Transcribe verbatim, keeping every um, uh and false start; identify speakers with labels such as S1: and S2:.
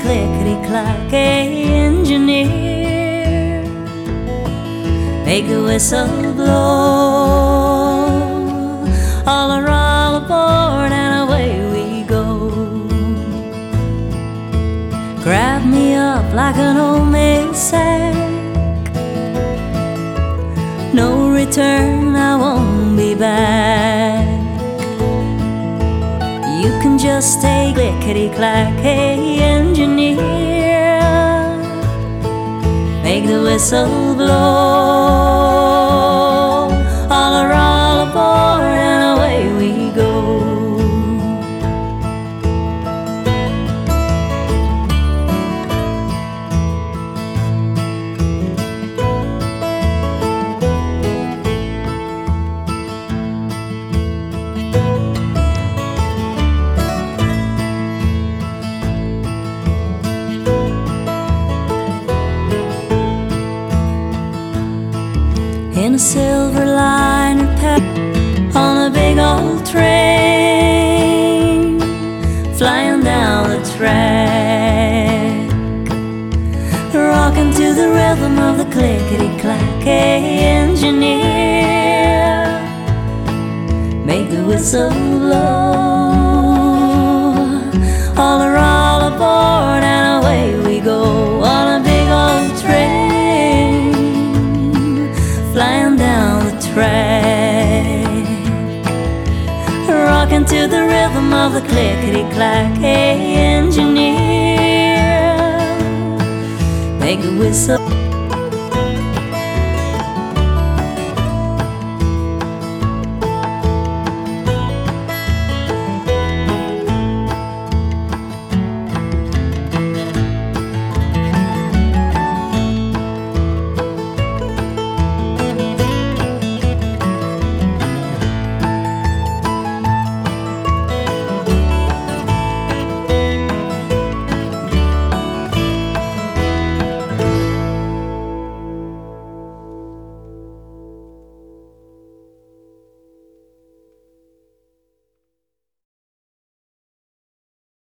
S1: clickety-clack, engineer. Make the whistle blow, all are all aboard and away we go. Grab me up like an old mail sack, no return, I won't be back. You can just take clickety-clack, hey engineer. Make the whistle blow, all are all aboard and away we go. In a silver liner pack on a big old train, flying down the track, rocking to the rhythm of the clickety-clack, hey engineer. Make the whistle blow, all are all aboard and away we go. On a big old train, flying down the track, rocking to the rhythm of the clickety-clack, hey engineer. Make the whistle